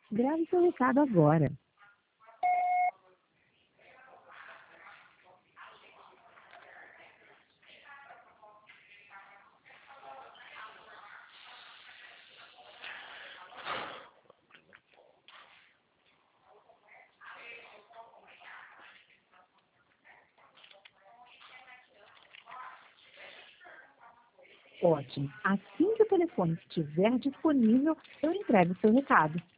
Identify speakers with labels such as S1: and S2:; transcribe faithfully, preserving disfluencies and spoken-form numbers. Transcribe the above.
S1: Grave seu recado agora. Ótimo. Assim que o telefone estiver disponível, eu entrego o seu recado.